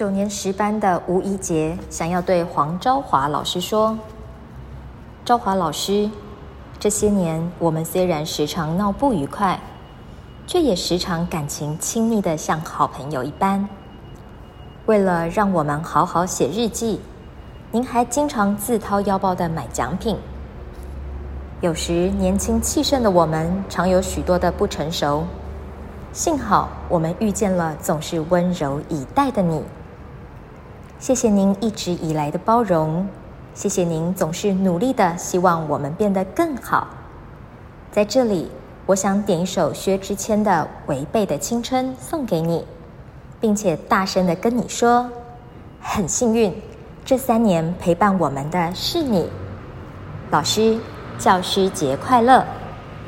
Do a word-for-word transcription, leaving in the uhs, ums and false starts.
九年十班的吴怡杰想要对黄昭华老师说：昭华老师，这些年我们虽然时常闹不愉快，却也时常感情亲密的像好朋友一般。为了让我们好好写日记，您还经常自掏腰包的买奖品。有时年轻气盛的我们常有许多的不成熟，幸好我们遇见了总是温柔以待的你。谢谢您一直以来的包容，谢谢您总是努力的希望我们变得更好。在这里，我想点一首薛之谦的《违背的青春》送给你，并且大声的跟你说，很幸运，这三年陪伴我们的是你。老师，教师节快乐！